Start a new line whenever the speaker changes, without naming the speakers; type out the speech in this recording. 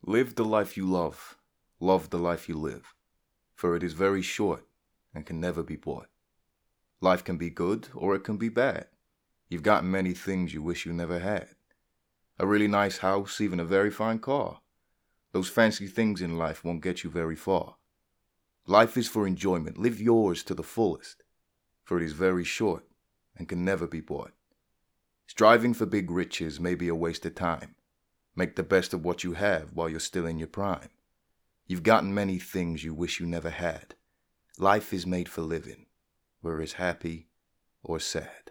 Live the life you love the life you live, for it is very short and can never be bought. Life can be good or it can be bad. You've got many things you wish you never had. A really nice house, even a very fine car. Those fancy things in life won't get you very far. Life is for enjoyment. Live yours to the fullest, for it is very short and can never be bought. Striving for big riches may be a waste of time. Make the best of what you have while you're still in your prime. You've gotten many things you wish you never had. Life is made for living, whether it's happy or sad.